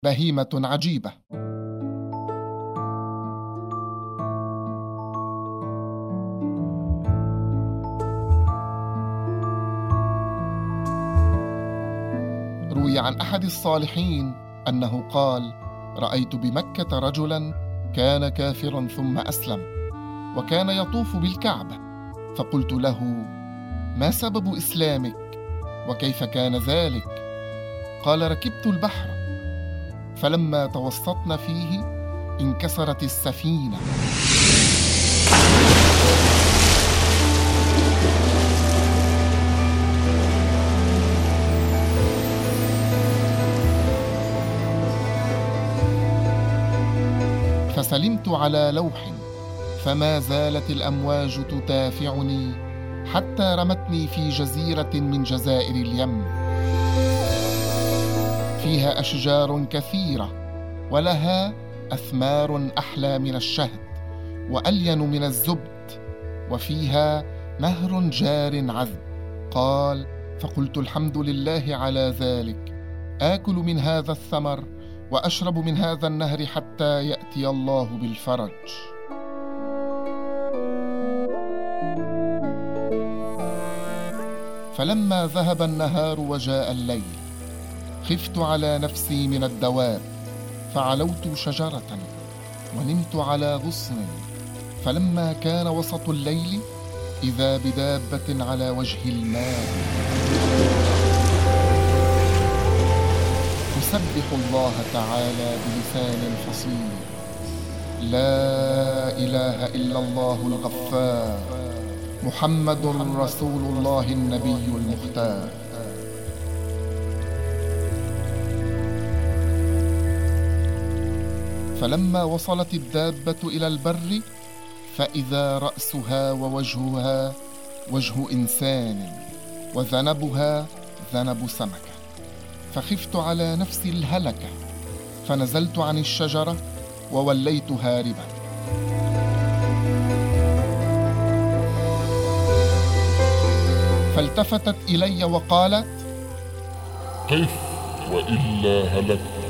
بهيمة عجيبة. روي عن أحد الصالحين أنه قال: رأيت بمكة رجلا كان كافرا ثم أسلم، وكان يطوف بالكعبة، فقلت له: ما سبب إسلامك؟ وكيف كان ذلك؟ قال: ركبت البحر، فلما توسطنا فيه انكسرت السفينة، فسلمت على لوح، فما زالت الأمواج تدافعني حتى رمتني في جزيرة من جزائر اليم، فيها أشجار كثيرة ولها أثمار أحلى من الشهد وألين من الزبد، وفيها نهر جار عذب. قال: فقلت: الحمد لله على ذلك، آكل من هذا الثمر وأشرب من هذا النهر حتى يأتي الله بالفرج. فلما ذهب النهار وجاء الليل خفت على نفسي من الدواب، فعلوت شجرة ونمت على غصن، فلما كان وسط الليل إذا بدابة على وجه الماء تسبح الله تعالى بلسان فصيح: لا إله إلا الله الغفار، محمد رسول الله النبي المختار. فلما وصلت الدابة إلى البر فإذا رأسها ووجهها وجه إنسان وذنبها ذنب سمكة، فخفت على نفسي الهلكة، فنزلت عن الشجرة ووليت هاربا. فالتفتت إلي وقالت: قف وإلا هلكت.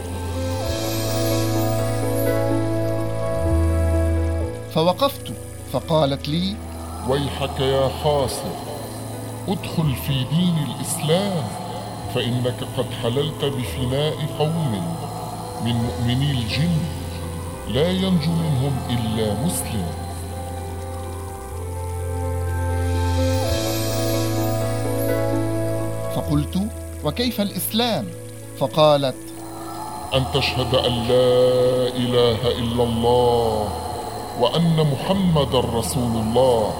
فوقفت، فقالت لي: ويحك يا خاسر، ادخل في دين الإسلام، فإنك قد حللت بفناء قوم من مؤمني الجن لا ينجو منهم إلا مسلم. فقلت: وكيف الإسلام؟ فقالت: أن تشهد أن لا إله إلا الله وأن محمد رسول الله.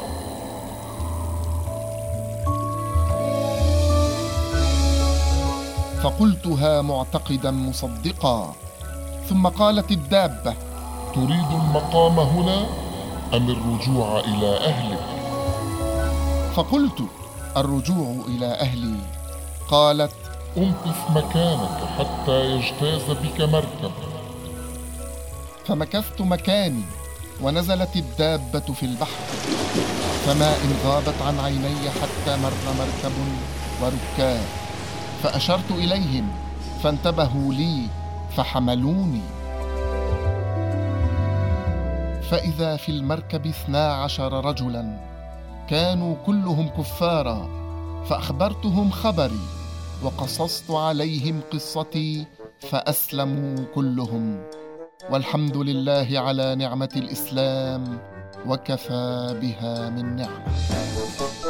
فقلتها معتقدا مصدقا. ثم قالت الدابة: تريد المقام هنا أم الرجوع إلى أهلك؟ فقلت: الرجوع إلى أهلي. قالت: امكث مكانك حتى يجتاز بك مركب. فمكثت مكاني، ونزلت الدابة في البحر، فما إن غابت عن عيني حتى مر مركب وركاب، فأشرت إليهم فانتبهوا لي فحملوني، فإذا في المركب 12 رجلا كانوا كلهم كفارا، فأخبرتهم خبري وقصصت عليهم قصتي فأسلموا كلهم، والحمد لله على نعمة الإسلام، وكفى بها من نعمة.